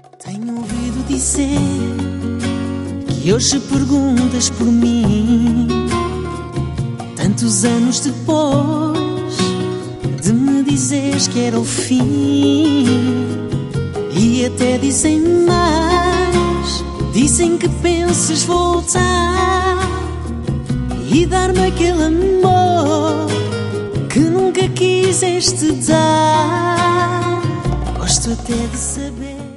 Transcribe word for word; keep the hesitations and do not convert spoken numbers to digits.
Tenho ouvido dizer que hoje perguntas por mim, tantos anos depois de me dizeres que era o fim. E até dizem mais, dizem que pensas voltar e dar-me aquele amor que nunca quiseste dar. Gosto até de saber